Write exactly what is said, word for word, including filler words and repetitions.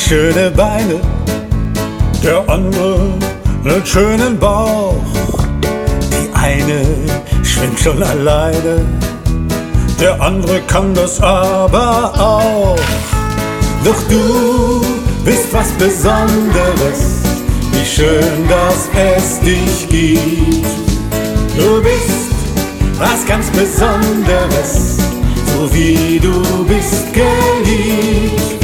schöne Beine, der andere einen schönen Bauch. Die eine schwimmt schon alleine, der andere kann das aber auch. Doch du bist was Besonderes, wie schön, dass es dich gibt. Du bist was ganz Besonderes, so wie du bist geliebt.